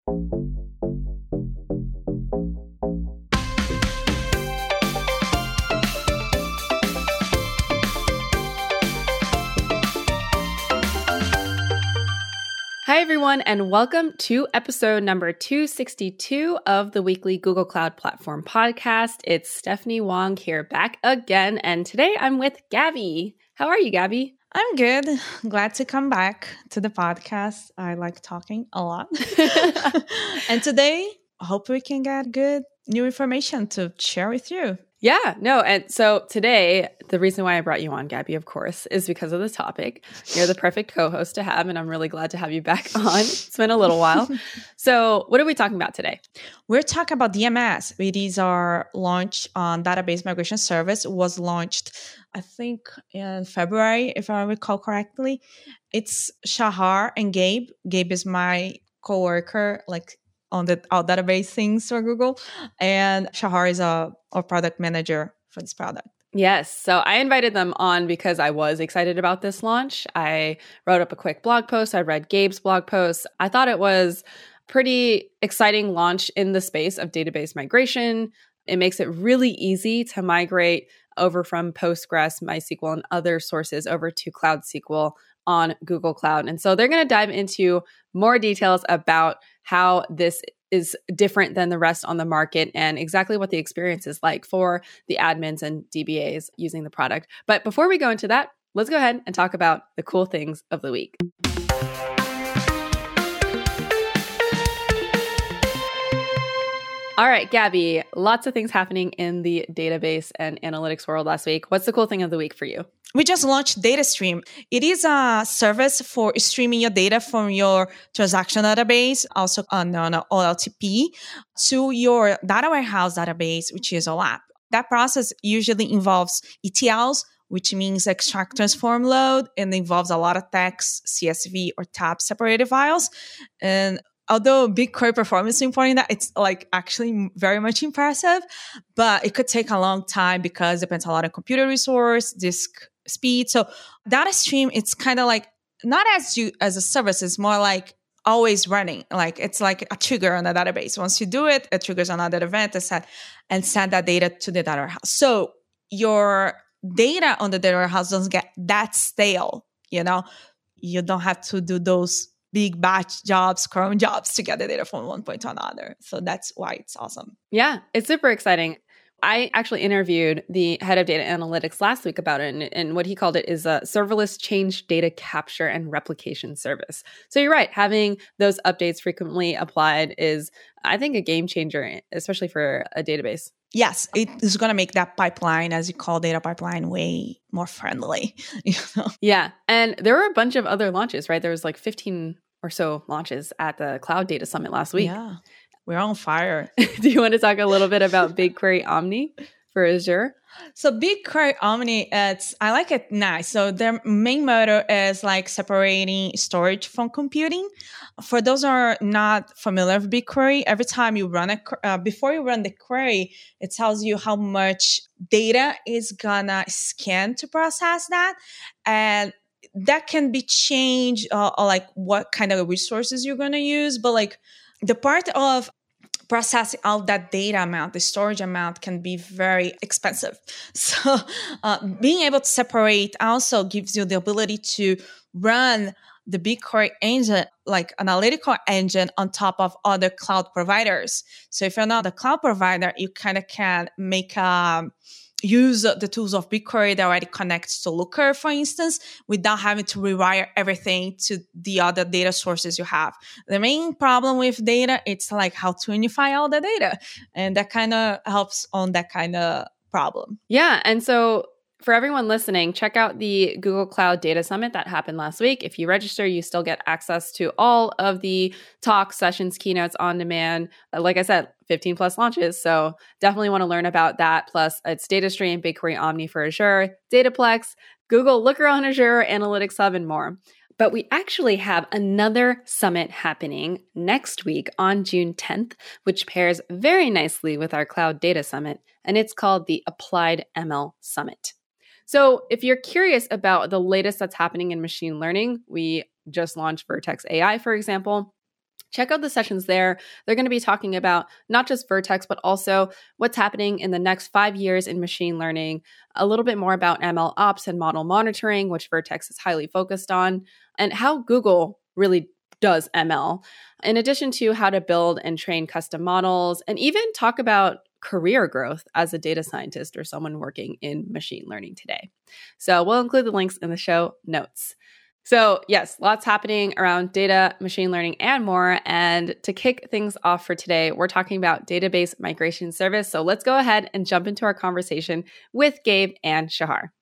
Hi, everyone, and welcome to episode number 262 of the weekly Google Cloud Platform podcast. It's Stephanie Wong here back again, and today I'm with Gabby. How are you, Gabby? I'm good. Glad to come back to the podcast. I like talking a lot. And today, I hope we can get good new information to share with you. Yeah, no. And so today, the reason why I brought you on, Gabby, of course, is because of the topic. You're the perfect co-host to have, and I'm really glad to have you back on. It's been a little while. So what are we talking about today? We're talking about DMS. It is our launch on database migration service. It was launched, I think, in February, if I recall correctly. It's Shahar and Gabe. Gabe is my coworker, on our database things for Google. And Shahar is our product manager for this product. Yes. So I invited them on because I was excited about this launch. I wrote up a quick blog post. I read Gabe's blog post. I thought it was pretty exciting launch in the space of database migration. It makes it really easy to migrate over from Postgres, MySQL, and other sources over to Cloud SQL on Google Cloud. And so they're going to dive into more details about how this is different than the rest on the market and exactly what the experience is like for the admins and DBAs using the product. But before we go into that, let's go ahead and talk about the cool things of the week. All right, Gabby, lots of things happening in the database and analytics world last week. What's the cool thing of the week for you? We just launched DataStream. It is a service for streaming your data from your transaction database, also known as OLTP, to your data warehouse database, which is OLAP. That process usually involves ETLs, which means extract, transform, load, and involves a lot of text, CSV, or tab separated files. And although BigQuery performance is important, that it's actually very much impressive, but it could take a long time because it depends a lot on computer resource, disk speed. So DataStream, it's kind of like not as a service, it's more like always running. It's like a trigger on the database. Once you do it, it triggers another event and send that data to the data warehouse. So your data on the data warehouse doesn't get that stale. You don't have to do those big batch jobs, cron jobs to get the data from one point to another. So that's why it's awesome. Yeah, it's super exciting. I actually interviewed the head of data analytics last week about it, and what he called it is a serverless change data capture and replication service. So you're right, having those updates frequently applied is, I think, a game changer, especially for a database. Yes, it is going to make that pipeline, as you call data pipeline, way more friendly. Yeah, and there were a bunch of other launches, right? There was 15 or so launches at the Cloud Data Summit last week. Yeah, we're on fire. Do you want to talk a little bit about BigQuery Omni for Azure? So BigQuery Omni, I like it nice. So their main motto is separating storage from computing. For those who are not familiar with BigQuery, every time you run before you run the query, it tells you how much data is gonna scan to process that. And that can be changed or what kind of resources you're gonna use. But the part of processing all that data amount, the storage amount, can be very expensive. So being able to separate also gives you the ability to run the BigQuery engine, analytical engine, on top of other cloud providers. So if you're not a cloud provider, you kind of can make use the tools of BigQuery that already connects to Looker, for instance, without having to rewire everything to the other data sources you have. The main problem with data, it's how to unify all the data. And that kind of helps on that kind of problem. Yeah. And so for everyone listening, check out the Google Cloud Data Summit that happened last week. If you register, you still get access to all of the talks, sessions, keynotes on demand. Like I said, 15 plus launches. So definitely want to learn about that. Plus, it's DataStream, BigQuery Omni for Azure, Dataplex, Google Looker on Azure, Analytics Hub, and more. But we actually have another summit happening next week on June 10th, which pairs very nicely with our Cloud Data Summit, and it's called the Applied ML Summit. So if you're curious about the latest that's happening in machine learning, we just launched Vertex AI, for example. Check out the sessions there. They're going to be talking about not just Vertex, but also what's happening in the next 5 years in machine learning, a little bit more about ML ops and model monitoring, which Vertex is highly focused on, and how Google really does ML, in addition to how to build and train custom models, and even talk about career growth as a data scientist or someone working in machine learning today. So we'll include the links in the show notes. So yes, lots happening around data, machine learning, and more. And to kick things off for today, we're talking about database migration service. So let's go ahead and jump into our conversation with Gabe and Shahar.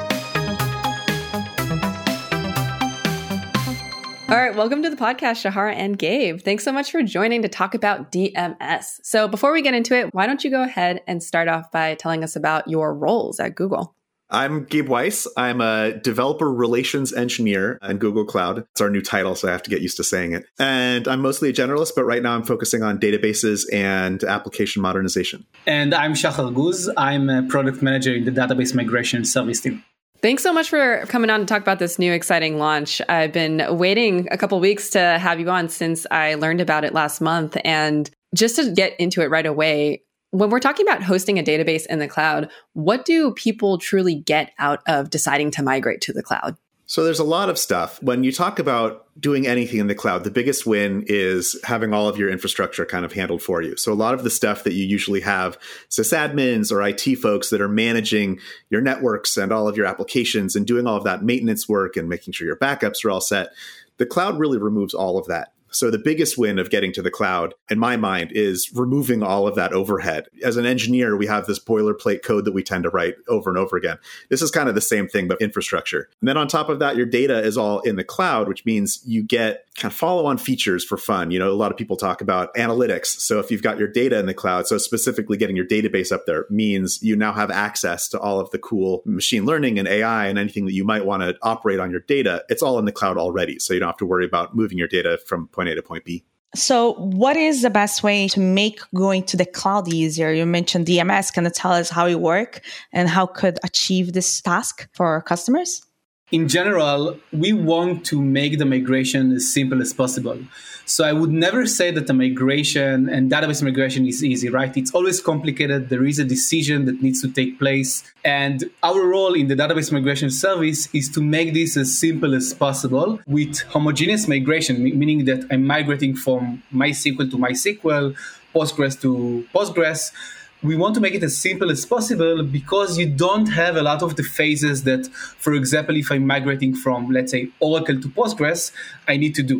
All right, welcome to the podcast, Shahar and Gabe. Thanks so much for joining to talk about DMS. So before we get into it, why don't you go ahead and start off by telling us about your roles at Google? I'm Gabe Weiss. I'm a developer relations engineer in Google Cloud. It's our new title, so I have to get used to saying it. And I'm mostly a generalist, but right now I'm focusing on databases and application modernization. And I'm Shachar Guz. I'm a product manager in the database migration service team. Thanks so much for coming on to talk about this new exciting launch. I've been waiting a couple weeks to have you on since I learned about it last month. And just to get into it right away, when we're talking about hosting a database in the cloud, what do people truly get out of deciding to migrate to the cloud? So there's a lot of stuff. When you talk about doing anything in the cloud, the biggest win is having all of your infrastructure kind of handled for you. So a lot of the stuff that you usually have sysadmins or IT folks that are managing your networks and all of your applications and doing all of that maintenance work and making sure your backups are all set, the cloud really removes all of that. So the biggest win of getting to the cloud, in my mind, is removing all of that overhead. As an engineer, we have this boilerplate code that we tend to write over and over again. This is kind of the same thing, but infrastructure. And then on top of that, your data is all in the cloud, which means you get kind of follow-on features for fun. You know, a lot of people talk about analytics. So if you've got your data in the cloud, so specifically getting your database up there means you now have access to all of the cool machine learning and AI and anything that you might want to operate on your data. It's all in the cloud already. So you don't have to worry about moving your data from point A to point B. So what is the best way to make going to the cloud easier? You mentioned DMS. Can you tell us how it works and how could achieve this task for our customers? In general, we want to make the migration as simple as possible. So I would never say that the migration and database migration is easy, right? It's always complicated. There is a decision that needs to take place. And our role in the database migration service is to make this as simple as possible with homogeneous migration, meaning that I'm migrating from MySQL to MySQL, Postgres to Postgres. We want to make it as simple as possible because you don't have a lot of the phases that, for example, if I'm migrating from, let's say, Oracle to Postgres, I need to do.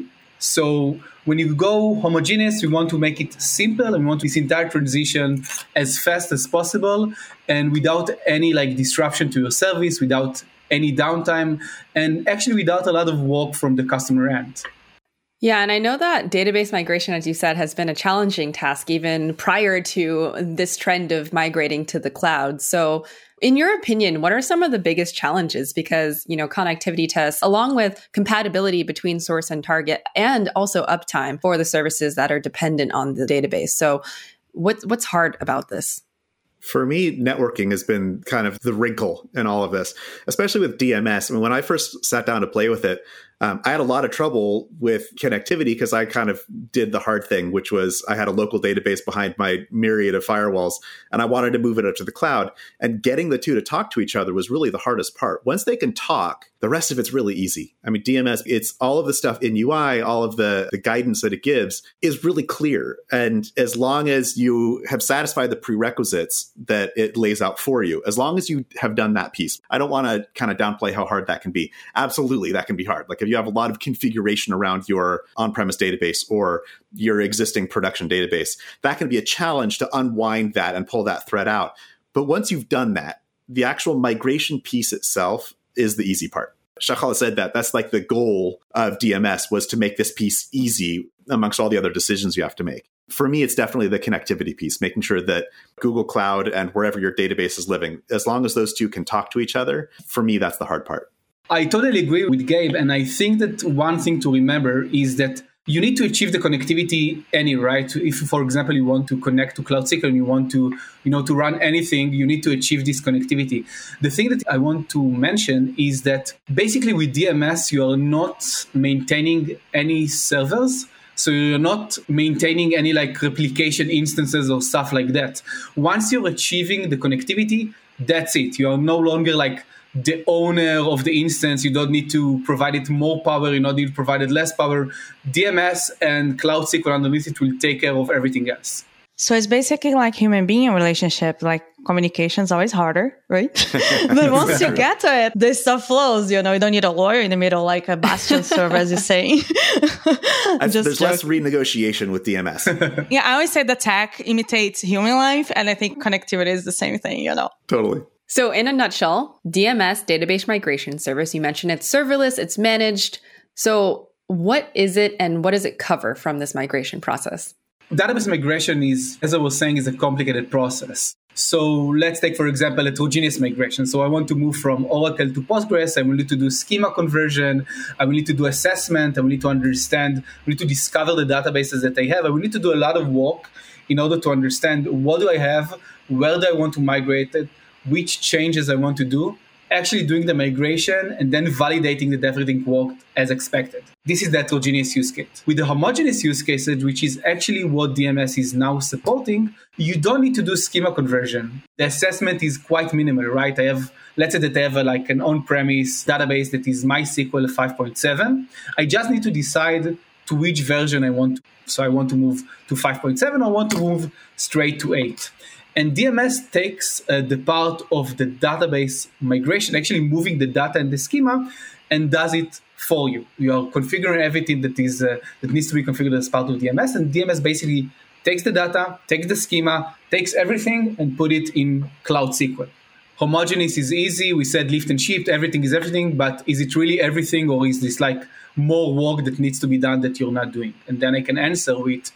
So when you go homogeneous, we want to make it simple and we want this entire transition as fast as possible and without any disruption to your service, without any downtime, and actually without a lot of work from the customer end. Yeah, and I know that database migration, as you said, has been a challenging task even prior to this trend of migrating to the cloud. So in your opinion, what are some of the biggest challenges? Because, connectivity tests, along with compatibility between source and target, and also uptime for the services that are dependent on the database. So what's hard about this? For me, networking has been kind of the wrinkle in all of this, especially with DMS. I mean, when I first sat down to play with it, I had a lot of trouble with connectivity because I kind of did the hard thing, which was I had a local database behind my myriad of firewalls, and I wanted to move it up to the cloud. And getting the two to talk to each other was really the hardest part. Once they can talk, the rest of it's really easy. I mean, DMS, it's all of the stuff in UI, all of the guidance that it gives is really clear. And as long as you have satisfied the prerequisites that it lays out for you, as long as you have done that piece, I don't want to kind of downplay how hard that can be. Absolutely, that can be hard. Like if you have a lot of configuration around your on-premise database or your existing production database, that can be a challenge to unwind that and pull that thread out. But once you've done that, the actual migration piece itself is the easy part. Shachar said that that's like the goal of DMS was to make this piece easy amongst all the other decisions you have to make. For me, it's definitely the connectivity piece, making sure that Google Cloud and wherever your database is living, as long as those two can talk to each other, for me, that's the hard part. I totally agree with Gabe. And I think that one thing to remember is that you need to achieve the connectivity right? If, for example, you want to connect to Cloud SQL and you want to, to run anything, you need to achieve this connectivity. The thing that I want to mention is that basically with DMS, you are not maintaining any servers. So you're not maintaining any like replication instances or stuff like that. Once you're achieving the connectivity, that's it. You are no longer like the owner of the instance. You don't need to provide it more power. You don't need to provide it less power. DMS and Cloud SQL underneath it will take care of everything else. So it's basically like human being relationship, like communication is always harder, right? But once you get to it, this stuff flows, you don't need a lawyer in the middle, like a bastion server, as you're saying. There's less renegotiation with DMS. Yeah, I always say that tech imitates human life, and I think connectivity is the same thing, Totally. So in a nutshell, DMS, database migration service, you mentioned it's serverless, it's managed. So what is it and what does it cover from this migration process? Database migration is, as I was saying, is a complicated process. So let's take, for example, a heterogeneous migration. So I want to move from Oracle to Postgres. I will need to do schema conversion. I will need to do assessment. I will need to understand. I need to discover the databases that I have. I will need to do a lot of work in order to understand what do I have, where do I want to migrate it, which changes I want to do, actually doing the migration, and then validating that everything worked as expected. This is the heterogeneous use case. With the homogeneous use cases, which is actually what DMS is now supporting, you don't need to do schema conversion. The assessment is quite minimal, right? Let's say that I have an on-premise database that is MySQL 5.7. I just need to decide to which version I want to. So I want to move to 5.7 or I want to move straight to 8. And DMS takes the part of the database migration, actually moving the data and the schema, and does it for you. You are configuring everything that needs to be configured as part of DMS, and DMS basically takes the data, takes the schema, takes everything, and put it in Cloud SQL. Homogeneous is easy. We said lift and shift, everything is everything, but is it really everything, or is this like more work that needs to be done that you're not doing? And then I can answer with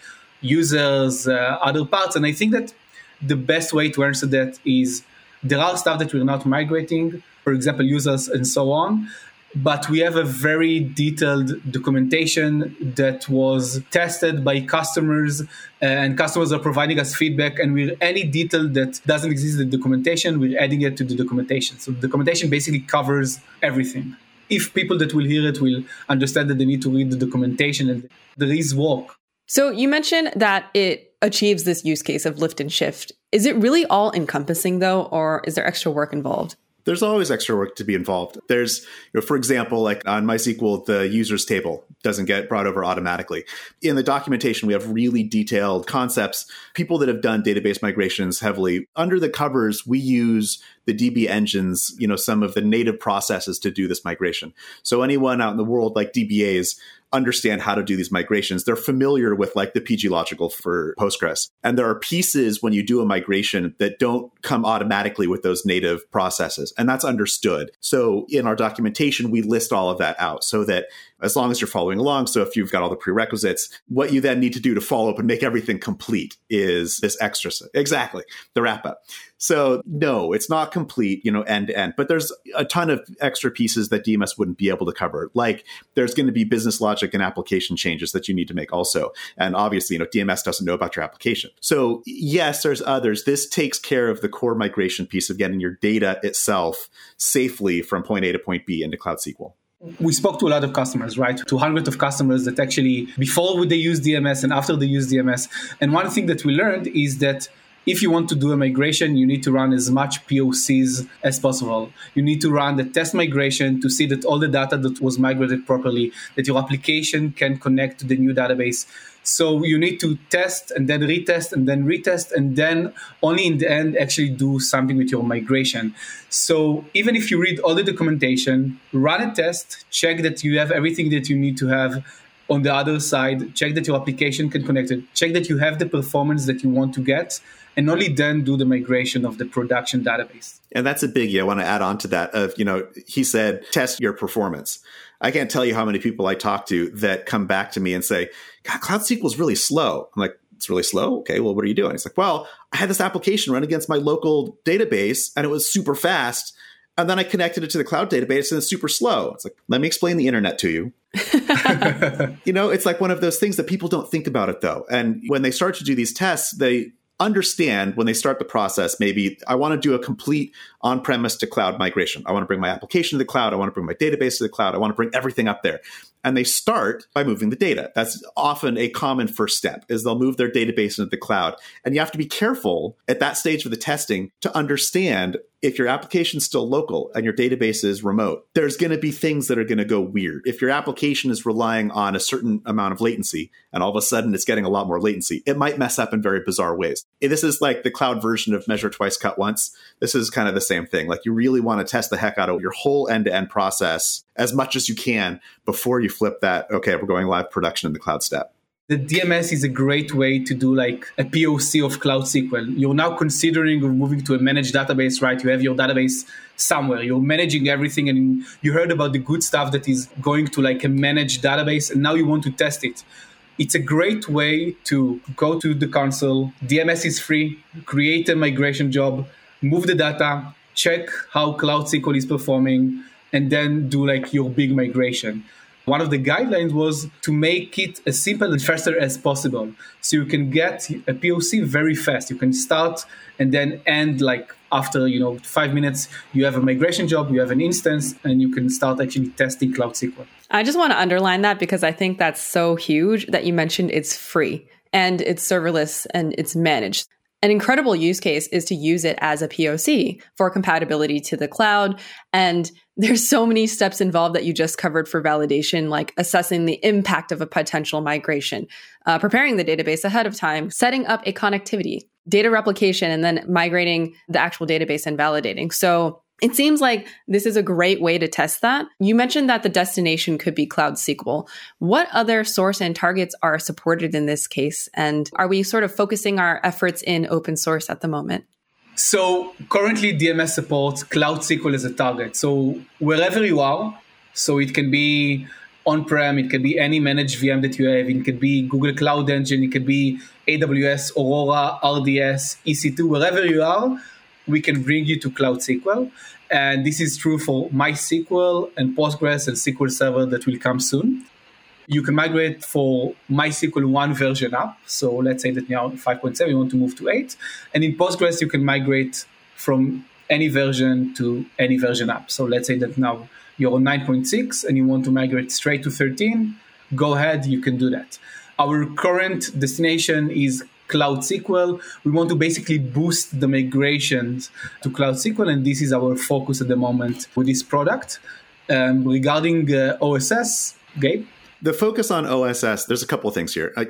users, other parts, and I think that the best way to answer that is there are stuff that we're not migrating, for example, users and so on, but we have a very detailed documentation that was tested by customers, and customers are providing us feedback, and with any detail that doesn't exist in the documentation, we're adding it to the documentation. So the documentation basically covers everything. If people that will hear it will understand that they need to read the documentation, and there is work. So you mentioned that it achieves this use case of lift and shift. Is it really all encompassing though, or is there extra work involved? There's always extra work to be involved. There's, for example, like on MySQL, the users table doesn't get brought over automatically. In the documentation, we have really detailed concepts. People that have done database migrations heavily, under the covers, we use the DB engines, some of the native processes to do this migration. So anyone out in the world, like DBAs, understand how to do these migrations. They're familiar with like the PG logical for Postgres. And there are pieces when you do a migration that don't come automatically with those native processes. And that's understood. So in our documentation, we list all of that out so that as long as you're following along, so if you've got all the prerequisites, what you then need to do to follow up and make everything complete is this extra. Exactly. The wrap up. So no, it's not complete, end to end, but there's a ton of extra pieces that DMS wouldn't be able to cover. Like there's going to be business logic and application changes that you need to make also. And obviously, DMS doesn't know about your application. So yes, there's others. This takes care of the core migration piece of getting your data itself safely from point A to point B into Cloud SQL. We spoke to a lot of customers, right? To hundreds of customers that actually, before they use DMS and after they use DMS. And one thing that we learned is that if you want to do a migration, you need to run as much POCs as possible. You need to run the test migration to see that all the data that was migrated properly, that your application can connect to the new database. So you need to test and then retest and then retest, and then only in the end actually do something with your migration. So even if you read all the documentation, run a test, check that you have everything that you need to have on the other side, check that your application can connect it, check that you have the performance that you want to get, and only then do the migration of the production database. And that's a biggie. I want to add on to that of, he said, test your performance. I can't tell you how many people I talk to that come back to me and say, God, Cloud SQL is really slow. I'm like, it's really slow? Okay, well, what are you doing? It's like, well, I had this application run against my local database and it was super fast. And then I connected it to the cloud database and it's super slow. It's like, let me explain the internet to you. It's like one of those things that people don't think about it though. And when they start to do these tests, understand when they start the process, maybe I want to do a complete on-premise to cloud migration. I want to bring my application to the cloud. I want to bring my database to the cloud. I want to bring everything up there. And they start by moving the data. That's often a common first step, is they'll move their database into the cloud. And you have to be careful at that stage of the testing to understand if your application's still local and your database is remote, there's going to be things that are going to go weird. If your application is relying on a certain amount of latency and all of a sudden it's getting a lot more latency, it might mess up in very bizarre ways. This is like the cloud version of measure twice, cut once. This is kind of the same thing. Like, you really want to test the heck out of your whole end-to-end process as much as you can before you flip that, okay, we're going live production in the cloud step. The DMS is a great way to do like a POC of Cloud SQL. You're now considering of moving to a managed database, right? You have your database somewhere. You're managing everything, and you heard about the good stuff that is going to like a managed database, and now you want to test it. It's a great way to go to the console. DMS is free. Create a migration job, move the data, check how Cloud SQL is performing, and then do like your big migration. One of the guidelines was to make it as simple and faster as possible. So you can get a POC very fast. You can start and then end like after 5 minutes, you have a migration job, you have an instance, and you can start actually testing Cloud SQL. I just want to underline that because I think that's so huge that you mentioned it's free and it's serverless and it's managed. An incredible use case is to use it as a POC for compatibility to the cloud. And there's so many steps involved that you just covered for validation, like assessing the impact of a potential migration, preparing the database ahead of time, setting up a connectivity, data replication, and then migrating the actual database and validating. So it seems like this is a great way to test that. You mentioned that the destination could be Cloud SQL. What other source and targets are supported in this case? And are we sort of focusing our efforts in open source at the moment? So currently DMS supports Cloud SQL as a target. So wherever you are, so it can be on-prem, it can be any managed VM that you have, it could be Google Cloud Engine, it could be AWS, Aurora, RDS, EC2, wherever you are, we can bring you to Cloud SQL. And this is true for MySQL and Postgres and SQL Server that will come soon. You can migrate for MySQL 1 version up. So let's say that now 5.7, you want to move to 8. And in Postgres, you can migrate from any version to any version up. So let's say that now you're on 9.6 and you want to migrate straight to 13. Go ahead, you can do that. Our current destination is Cloud SQL. We want to basically boost the migrations to Cloud SQL, and this is our focus at the moment with this product. Regarding OSS, Gabe? The focus on OSS, there's a couple of things here.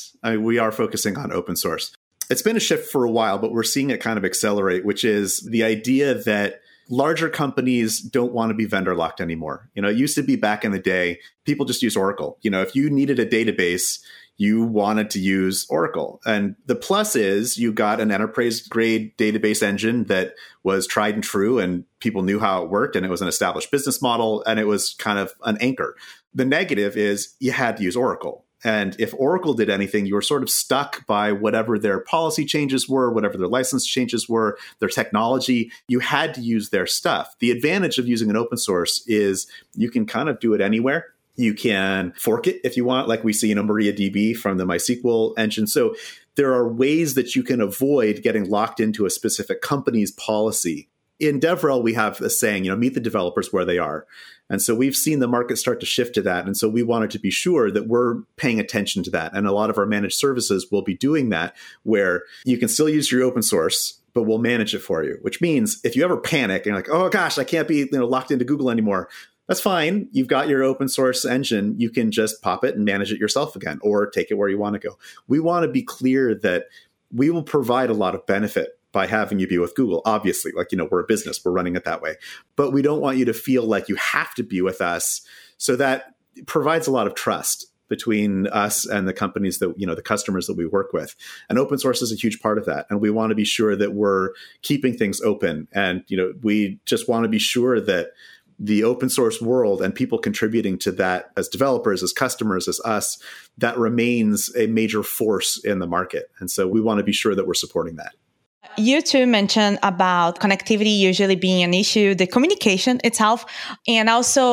We are focusing on open source. It's been a shift for a while, but we're seeing it kind of accelerate, which is the idea that larger companies don't want to be vendor locked anymore. It used to be back in the day, people just use Oracle. If you needed a database, you wanted to use Oracle. And the plus is you got an enterprise-grade database engine that was tried and true, and people knew how it worked, and it was an established business model, and it was kind of an anchor. The negative is you had to use Oracle. And if Oracle did anything, you were sort of stuck by whatever their policy changes were, whatever their license changes were, their technology. You had to use their stuff. The advantage of using an open source is you can kind of do it anywhere. You can fork it if you want, like we see in MariaDB from the MySQL engine. So there are ways that you can avoid getting locked into a specific company's policy. In DevRel, we have a saying, meet the developers where they are. And so we've seen the market start to shift to that. And so we wanted to be sure that we're paying attention to that. And a lot of our managed services will be doing that, where you can still use your open source, but we'll manage it for you, which means if you ever panic and you're like, oh gosh, I can't be locked into Google anymore, that's fine. You've got your open source engine. You can just pop it and manage it yourself again, or take it where you want to go. We want to be clear that we will provide a lot of benefit by having you be with Google. Obviously, we're a business, we're running it that way. But we don't want you to feel like you have to be with us. So that provides a lot of trust between us and the companies that, the customers that we work with. And open source is a huge part of that. And we want to be sure that we're keeping things open. And, we just want to be sure that the open source world and people contributing to that as developers, as customers, as us, that remains a major force in the market. And so we want to be sure that we're supporting that. You too mentioned about connectivity usually being an issue, the communication itself, and also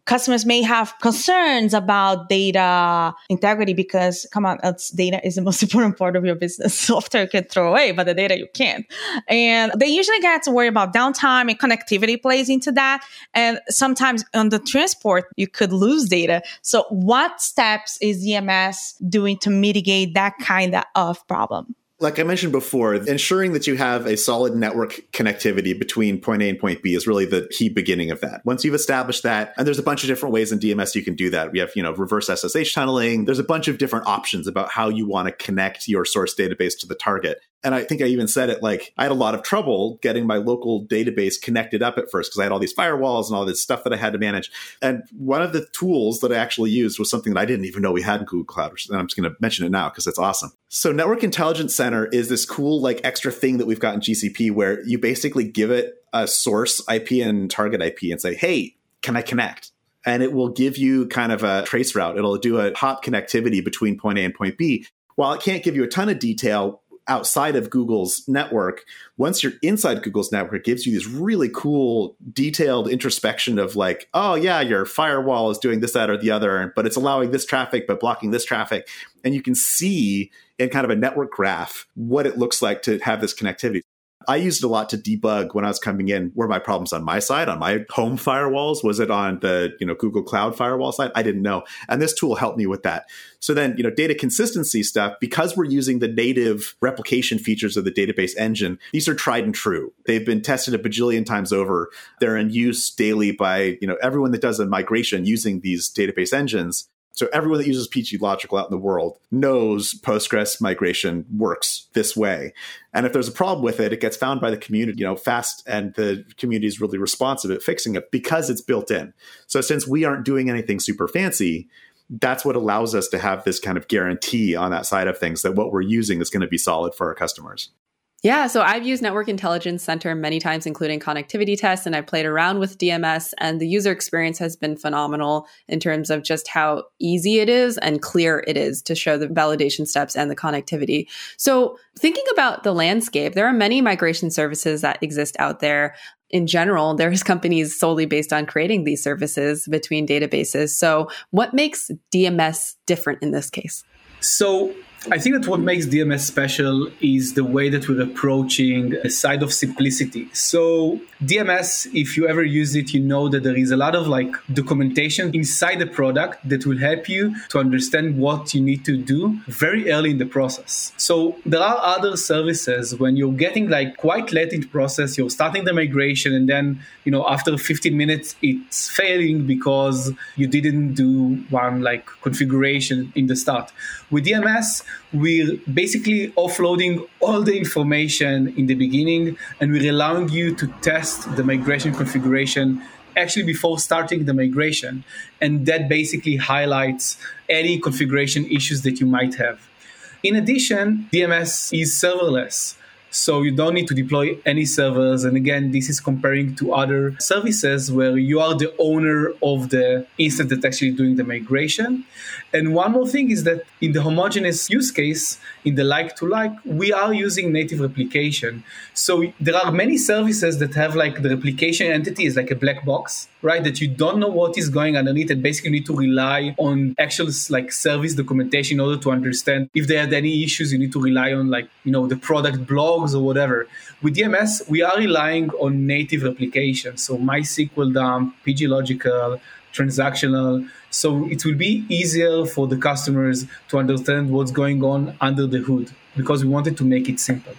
customers may have concerns about data integrity because, come on, data is the most important part of your business. Software you can throw away, but the data you can't. And they usually get to worry about downtime, and connectivity plays into that. And sometimes on the transport, you could lose data. So what steps is DMS doing to mitigate that kind of problem? Like I mentioned before, ensuring that you have a solid network connectivity between point A and point B is really the key beginning of that. Once you've established that, and there's a bunch of different ways in DMS you can do that. We have, reverse SSH tunneling. There's a bunch of different options about how you want to connect your source database to the target. And I think I even said it, like, I had a lot of trouble getting my local database connected up at first because I had all these firewalls and all this stuff that I had to manage. And one of the tools that I actually used was something that I didn't even know we had in Google Cloud. And I'm just going to mention it now because it's awesome. So Network Intelligence Center is this cool, like, extra thing that we've got in GCP where you basically give it a source IP and target IP and say, hey, can I connect? And it will give you kind of a trace route. It'll do a hop connectivity between point A and point B. While it can't give you a ton of detail outside of Google's network, once you're inside Google's network, it gives you this really cool, detailed introspection of like, oh yeah, your firewall is doing this, that, or the other, but it's allowing this traffic, but blocking this traffic. And you can see in kind of a network graph what it looks like to have this connectivity. I used it a lot to debug when I was coming in. Were my problems on my side, on my home firewalls? Was it on the Google Cloud firewall side? I didn't know. And this tool helped me with that. So then, data consistency stuff, because we're using the native replication features of the database engine, these are tried and true. They've been tested a bajillion times over. They're in use daily by everyone that does a migration using these database engines. So everyone that uses PG Logical out in the world knows Postgres migration works this way. And if there's a problem with it, it gets found by the community, fast, and the community is really responsive at fixing it because it's built in. So since we aren't doing anything super fancy, that's what allows us to have this kind of guarantee on that side of things that what we're using is going to be solid for our customers. Yeah, so I've used Network Intelligence Center many times, including connectivity tests, and I've played around with DMS, and the user experience has been phenomenal in terms of just how easy it is and clear it is to show the validation steps and the connectivity. So thinking about the landscape, there are many migration services that exist out there. In general, there's companies solely based on creating these services between databases. So what makes DMS different in this case? So I think that what makes DMS special is the way that we're approaching a side of simplicity. So DMS, if you ever use it, you know that there is a lot of documentation inside the product that will help you to understand what you need to do very early in the process. So there are other services when you're getting quite late in the process, you're starting the migration, and then, after 15 minutes, it's failing because you didn't do one configuration in the start. With DMS, we're basically offloading all the information in the beginning, and we're allowing you to test the migration configuration actually before starting the migration. And that basically highlights any configuration issues that you might have. In addition, DMS is serverless. So you don't need to deploy any servers. And again, this is comparing to other services where you are the owner of the instance that's actually doing the migration. And one more thing is that in the homogeneous use case, in the like-to-like, we are using native replication. So there are many services that have the replication entity is like a black box, right? That you don't know what is going underneath, and basically need to rely on actual service documentation in order to understand if they had any issues. You need to rely on the product blogs or whatever. With DMS, we are relying on native replication. So MySQL dump, PG Logical, transactional. So it will be easier for the customers to understand what's going on under the hood because we wanted to make it simple.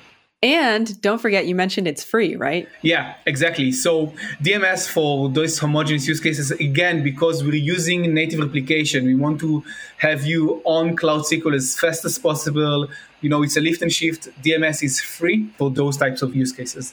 And don't forget, you mentioned it's free, right? Yeah, exactly. So DMS for those homogeneous use cases, again, because we're using native replication, we want to have you on Cloud SQL as fast as possible. It's a lift and shift. DMS is free for those types of use cases.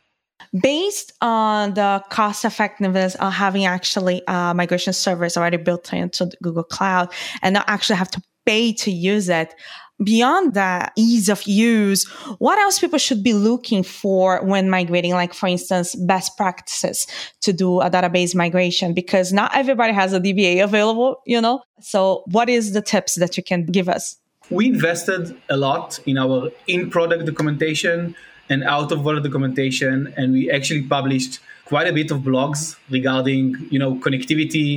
Based on the cost effectiveness of having actually migration servers already built into Google Cloud and not actually have to pay to use it, beyond the ease of use, what else people should be looking for when migrating, for instance, best practices to do a database migration? Because not everybody has a DBA available, So what is the tips that you can give us? We invested a lot in our in-product documentation and out-of-product documentation, and we actually published quite a bit of blogs regarding, connectivity,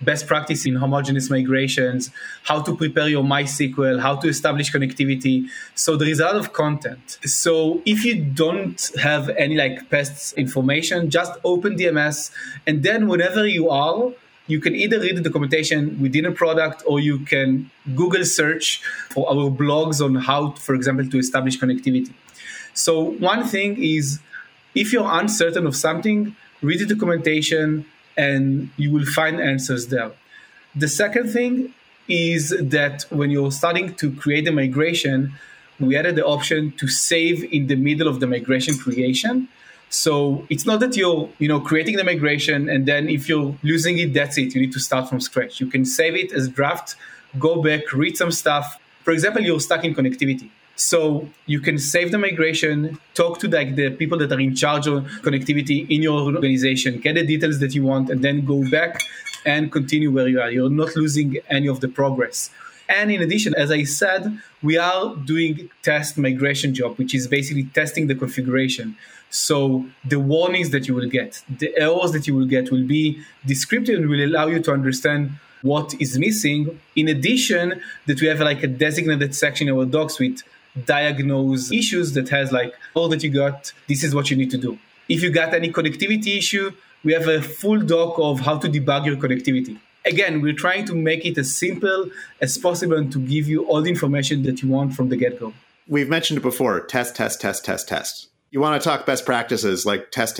best practice in homogeneous migrations, how to prepare your MySQL, how to establish connectivity. So there is a lot of content. So if you don't have any like past information, just open DMS, and then whenever you are, you can either read the documentation within a product, or you can Google search for our blogs on how, for example, to establish connectivity. So one thing is, if you're uncertain of something, read the documentation and you will find answers there. The second thing is that when you're starting to create a migration, we added the option to save in the middle of the migration creation. So it's not that you're creating the migration and then if you're losing it, that's it. You need to start from scratch. You can save it as draft, go back, read some stuff. For example, you're stuck in connectivity. So you can save the migration, talk to the people that are in charge of connectivity in your organization, get the details that you want, and then go back and continue where you are. You're not losing any of the progress. And in addition, as I said, we are doing test migration job, which is basically testing the configuration. So the warnings that you will get, the errors that you will get will be descriptive and will allow you to understand what is missing. In addition, that we have like a designated section in our docs with diagnose issues that has like, all that you got, this is what you need to do. If you got any connectivity issue, we have a full doc of how to debug your connectivity. Again, we're trying to make it as simple as possible and to give you all the information that you want from the get-go. We've mentioned it before, test. You want to talk best practices, like test.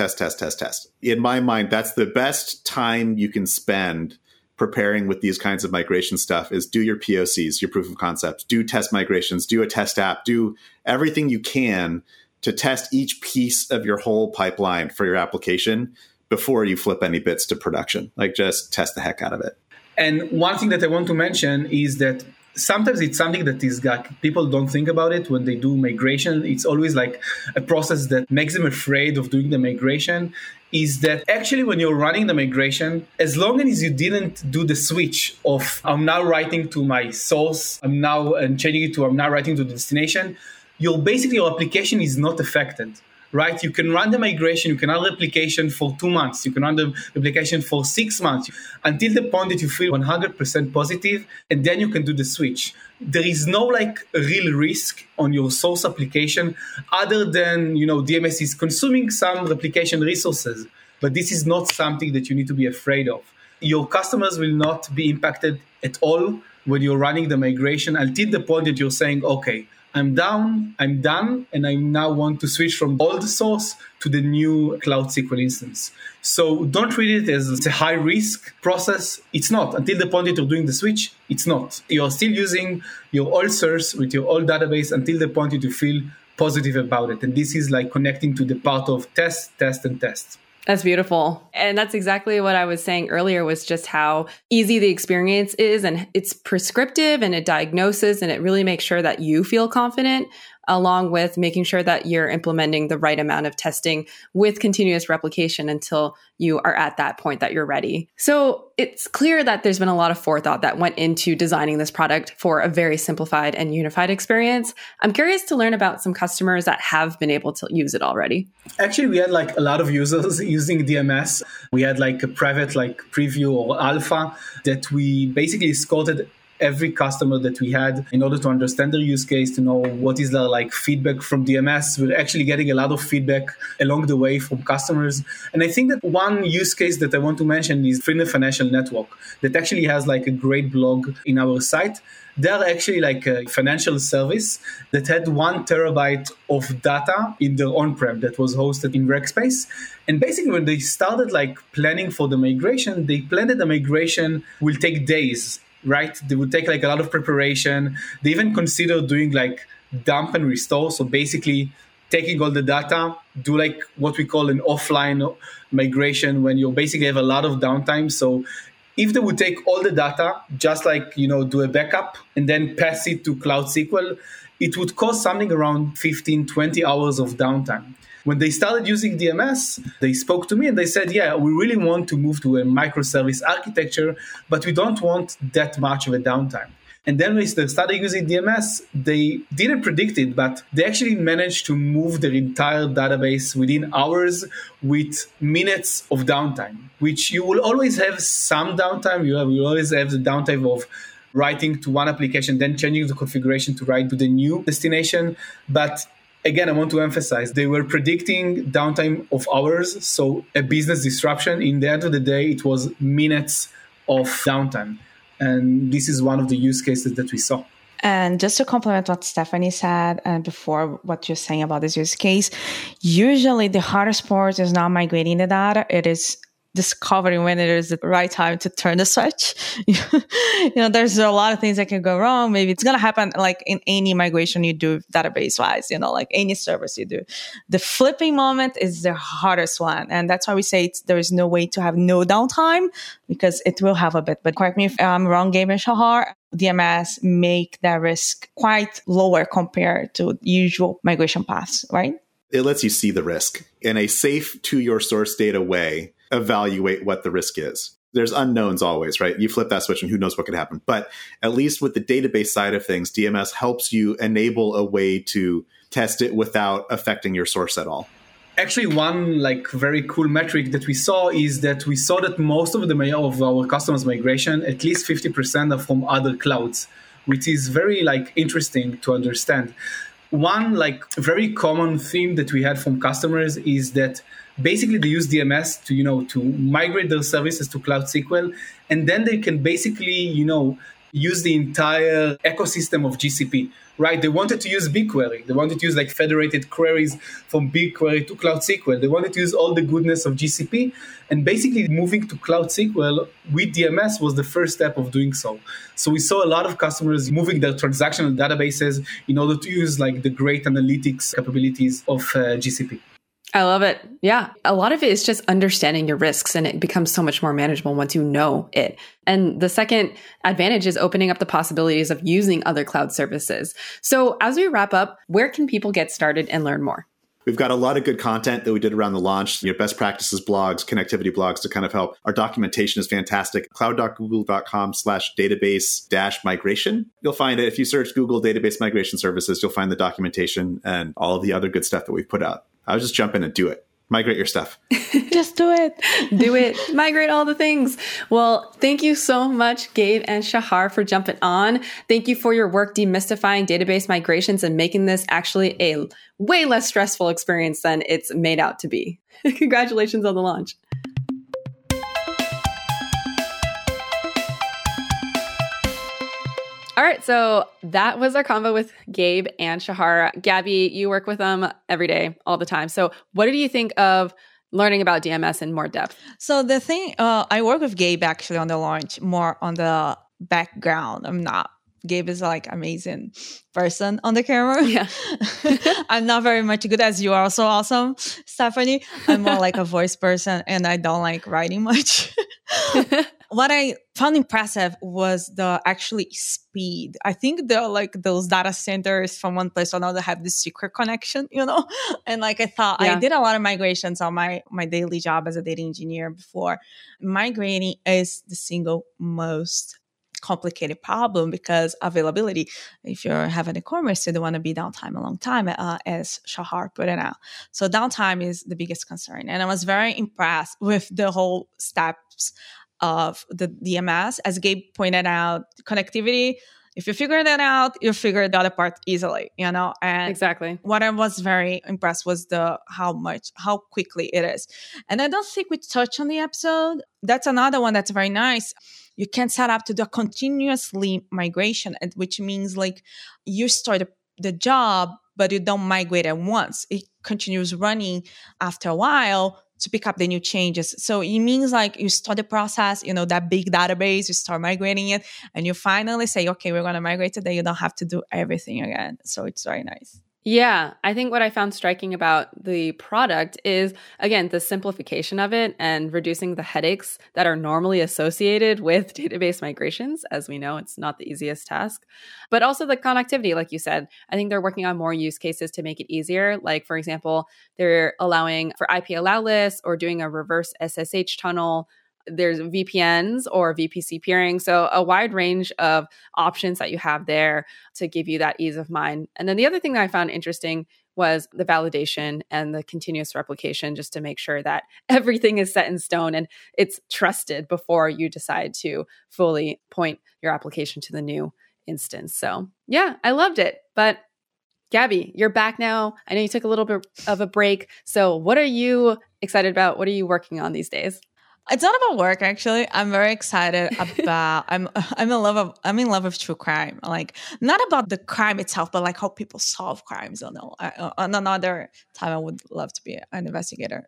In my mind, that's the best time you can spend preparing with these kinds of migration stuff is do your POCs, your proof of concept, do test migrations, do a test app, do everything you can to test each piece of your whole pipeline for your application before you flip any bits to production. Like just test the heck out of it. And one thing that I want to mention is that sometimes it's something that is like people don't think about it when they do migration. It's always like a process that makes them afraid of doing the migration. Is that actually when you're running the migration, as long as you didn't do the switch of I'm now writing to my source, I'm now changing it to I'm now writing to the destination, your application is not affected. Right? You can run the migration, you can run the application for 2 months, you can run the application for 6 months, until the point that you feel 100% positive, and then you can do the switch. There is no like real risk on your source application other than, DMS is consuming some replication resources, but this is not something that you need to be afraid of. Your customers will not be impacted at all when you're running the migration until the point that you're saying, okay, I'm done, and I now want to switch from old source to the new Cloud SQL instance. So don't read it as a high risk process. It's not. Until the point that you're doing the switch, it's not. You're still using your old source with your old database until the point that you feel positive about it. And this is like connecting to the part of test. That's beautiful. And that's exactly what I was saying earlier, was just how easy the experience is, and it's prescriptive and it diagnoses and it really makes sure that you feel confident, along with making sure that you're implementing the right amount of testing with continuous replication until you are at that point that you're ready. So it's clear that there's been a lot of forethought that went into designing this product for a very simplified and unified experience. I'm curious to learn about some customers that have been able to use it already. Actually, we had like a lot of users using DMS. We had like a private like preview or alpha that we basically escorted every customer that we had in order to understand their use case, to know what is their like feedback from DMS. We're actually getting a lot of feedback along the way from customers. And I think that one use case that I want to mention is Freedom Financial Network, that actually has like a great blog in our site. They're actually like a financial service that had 1 terabyte of data in their on-prem that was hosted in Rackspace. And basically when they started like planning for the migration, they planned that the migration will take days. Right? They would take like a lot of preparation. They even consider doing like dump and restore. So basically taking all the data, do like what we call an offline migration when you basically have a lot of downtime. So if they would take all the data, just like, do a backup and then pass it to Cloud SQL, it would cost something around 15, 20 hours of downtime. When they started using DMS, they spoke to me and they said, yeah, we really want to move to a microservice architecture, but we don't want that much of a downtime. And then when they started using DMS, they didn't predict it, but they actually managed to move their entire database within hours with minutes of downtime, which you will always have some downtime. You will always have the downtime of writing to one application, then changing the configuration to write to the new destination. But again, I want to emphasize, they were predicting downtime of hours. So a business disruption, in the end of the day, it was minutes of downtime. And this is one of the use cases that we saw. And just to complement what Stephanie said and before what you're saying about this use case, usually the hardest part is not migrating the data. It is discovering when it is the right time to turn the switch. There's a lot of things that can go wrong. Maybe it's going to happen like in any migration you do database wise, like any service you do. The flipping moment is the hardest one. And that's why we say there is no way to have no downtime, because it will have a bit. But correct me if I'm wrong, Gabe and Shahar, DMS make that risk quite lower compared to usual migration paths, right? It lets you see the risk in a safe to your source data way. Evaluate what the risk is. There's unknowns always, right? You flip that switch and who knows what could happen. But at least with the database side of things, DMS helps you enable a way to test it without affecting your source at all. Actually, one very cool metric that we saw is that we saw that most of our customers' migration, at least 50%, are from other clouds, which is very interesting to understand. One very common theme that we had from customers is that basically they use DMS to migrate their services to Cloud SQL, and then they can basically use the entire ecosystem of GCP. Right? They wanted to use BigQuery. They wanted to use federated queries from BigQuery to Cloud SQL. They wanted to use all the goodness of GCP, and basically moving to Cloud SQL with DMS was the first step of doing so. So we saw a lot of customers moving their transactional databases in order to use the great analytics capabilities of GCP. I love it. Yeah. A lot of it is just understanding your risks, and it becomes so much more manageable once you know it. And the second advantage is opening up the possibilities of using other cloud services. So as we wrap up, where can people get started and learn more? We've got a lot of good content that we did around the launch, best practices blogs, connectivity blogs to kind of help. Our documentation is fantastic. cloud.google.com/database-migration. You'll find it. If you search Google database migration services, you'll find the documentation and all of the other good stuff that we've put out. I would just jump in and do it. Migrate your stuff. Just do it. Do it. Migrate all the things. Well, thank you so much, Gabe and Shahar, for jumping on. Thank you for your work demystifying database migrations and making this actually a way less stressful experience than it's made out to be. Congratulations on the launch. All right, so that was our convo with Gabe and Shahar. Gabby, you work with them every day, all the time. So what did you think of learning about DMS in more depth? So the thing, I work with Gabe actually on the launch, more on the background. I'm not. Gabe is amazing person on the camera. Yeah. I'm not very much good, as you are so awesome, Stephanie. I'm more like a voice person, and I don't like writing much. What I found impressive was the actually speed. I think they're those data centers from one place to another have this secret connection, And I thought, I did a lot of migrations on my daily job as a data engineer before. Migrating is the single most complicated problem because availability. If you're having e-commerce, you don't want to be downtime a long time, as Shahar put it out. So downtime is the biggest concern. And I was very impressed with the whole steps of the DMS. As Gabe pointed out, connectivity, if you figure that out, you figure the other part easily, And exactly. What I was very impressed was how quickly it is. And I don't think we touched on the episode. That's another one that's very nice. You can set up to do continuously migration, which means you start the job, but you don't migrate at once. It continues running after a while to pick up the new changes. So it means you start the process, that big database, you start migrating it, and you finally say, okay, we're going to migrate today. You don't have to do everything again. So it's very nice. Yeah, I think what I found striking about the product is, again, the simplification of it and reducing the headaches that are normally associated with database migrations. As we know, it's not the easiest task, but also the connectivity, like you said. I think they're working on more use cases to make it easier. Like, for example, they're allowing for IP allow lists or doing a reverse SSH tunnel There's VPNs or VPC peering. So a wide range of options that you have there to give you that ease of mind. And then the other thing that I found interesting was the validation and the continuous replication, just to make sure that everything is set in stone and it's trusted before you decide to fully point your application to the new instance. So yeah, I loved it. But Gabby, you're back now. I know you took a little bit of a break. So what are you excited about? What are you working on these days? It's not about work, actually. I'm very excited about. I'm in love with true crime. Like, not about the crime itself, but like how people solve crimes. I don't know. On another time, I would love to be an investigator.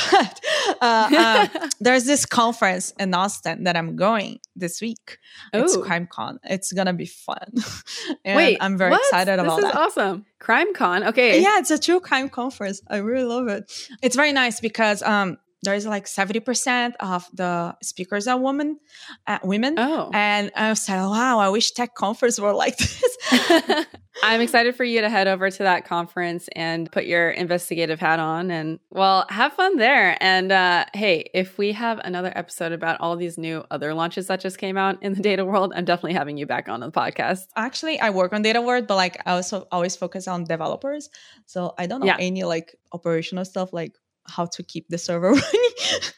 But there's this conference in Austin that I'm going this week. It's CrimeCon. It's gonna be fun. And wait, I'm very excited about that. This is awesome. CrimeCon. Okay. Yeah, it's a true crime conference. I really love it. It's very nice because there's like 70% of the speakers are women. Oh. And I was like, wow, I wish tech conference were like this. I'm excited for you to head over to that conference and put your investigative hat on and, well, have fun there. And hey, if we have another episode about all these new other launches that just came out in the data world, I'm definitely having you back on the podcast. Actually, I work on data world, but like I also always focus on developers. So I don't know any like operational stuff like how to keep the server running.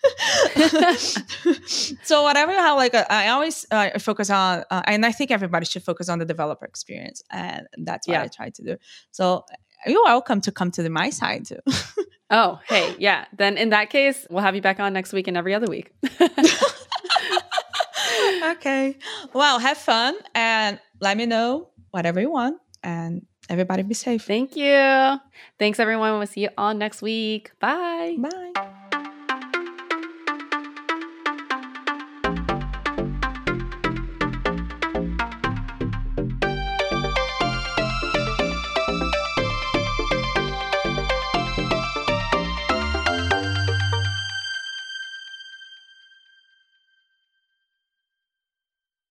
So whatever, how like I always focus on, and I think everybody should focus on the developer experience, and that's what I try to do. So you're welcome to come to my side too. Oh, hey, yeah. Then in that case, we'll have you back on next week and every other week. Okay. Well, have fun and let me know whatever you want, and everybody be safe. Thank you. Thanks, everyone. We'll see you all next week. Bye. Bye.